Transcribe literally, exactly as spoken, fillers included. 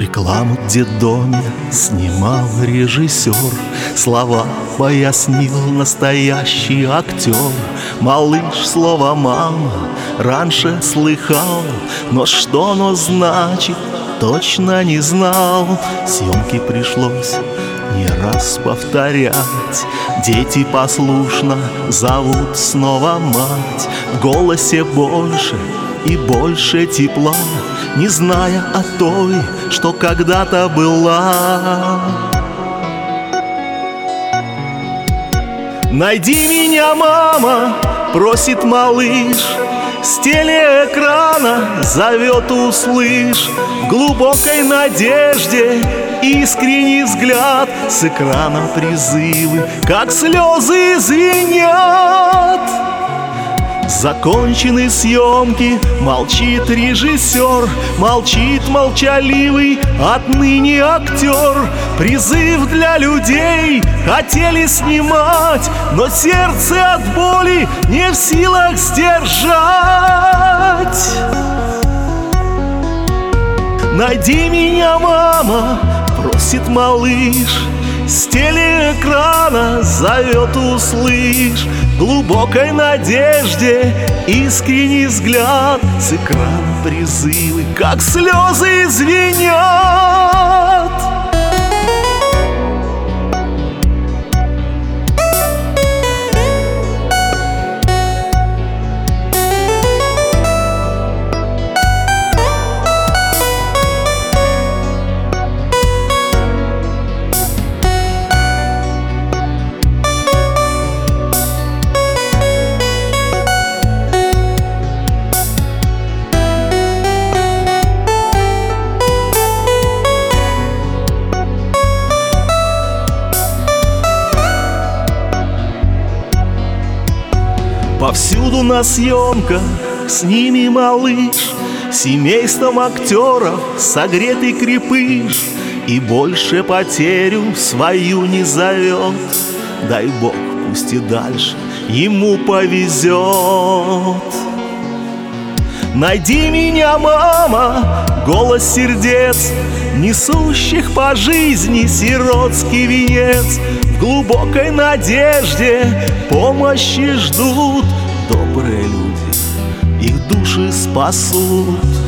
Рекламу в детдоме снимал режиссер, слова пояснил настоящий актер. Малыш слово «мама» раньше слыхал, но что оно значит, точно не знал. Съемки пришлось не раз повторять. Дети послушно зовут снова мать. В голосе больше и больше тепла, не зная о той, что когда-то была. Найди меня, мама, просит малыш, с телеэкрана зовет, услышь. В глубокой надежде искренний взгляд, с экрана призывы, как слезы, звенят. Закончены съемки, молчит режиссер, молчит молчаливый отныне актер. Призыв для людей хотели снимать, но сердце от боли не в силах сдержать. Найди меня, мама, просит малыш, с телеэкрана зовет, услышь. В глубокой надежде искренний взгляд, с экрана призывы, как слезы, звенят. Повсюду на съемках с ними малыш, семейством актеров согретый крепыш, и больше потерю свою не зовет. Дай Бог, пусть и дальше ему повезет. Найди меня, мама, голос сердец, несущих по жизни сиротский венец. В глубокой надежде помощи ждут добрые люди, их души спасут.